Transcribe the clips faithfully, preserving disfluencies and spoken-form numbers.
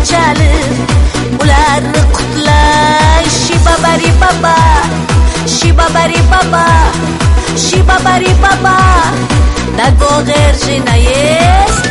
chalib ularni qutlay. Shiba bari baba, shiba bari baba, shiba bari baba, dago g'erjina jest.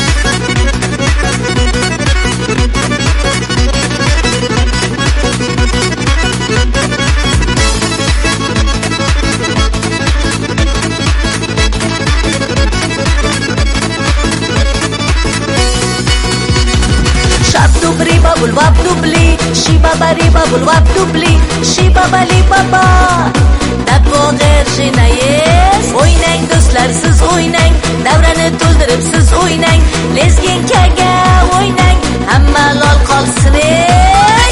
Dubri babul wab dubli, shiba bari babul wab dubli, shiba bali baba, dago g'erjina jest. O'ynang do'stlar siz o'ynang, davrani to'ldirib siz o'ynang, lezginkaga o'ynang, hamma lol qolsin ey.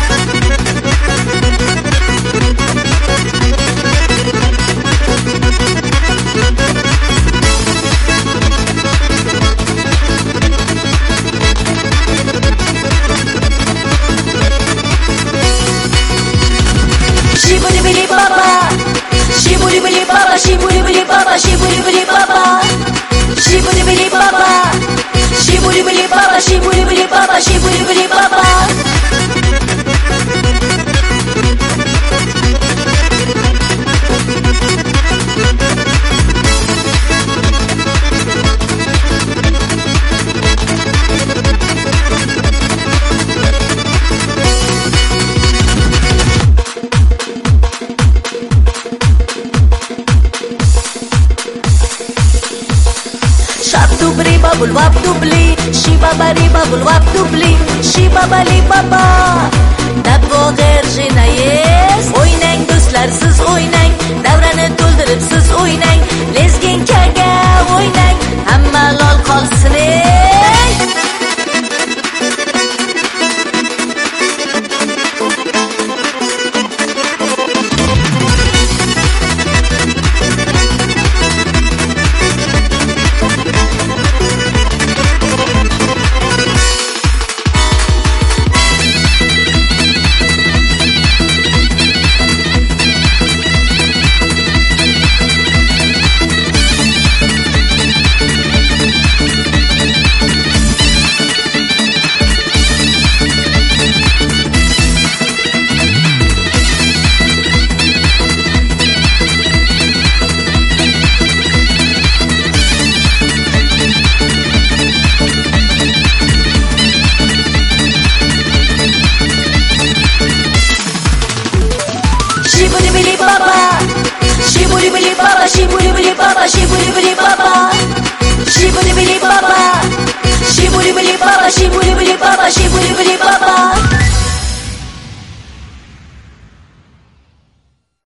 Shibuli bili baba, shibuli bili baba, shibuli bili baba, shibuli bili baba, shibuli bili baba, shibuli bili baba, shibuli bili baba, shibuli bili baba. Dubri babul wab dubli, shiba bari babul wab dubli, shiba bali baba, dago g'erjina jest. O'ynang do'stlar siz o'ynang, davrani to'ldirib siz o'ynang, lezginkaga o'ynang, hamma lol qolsin ey.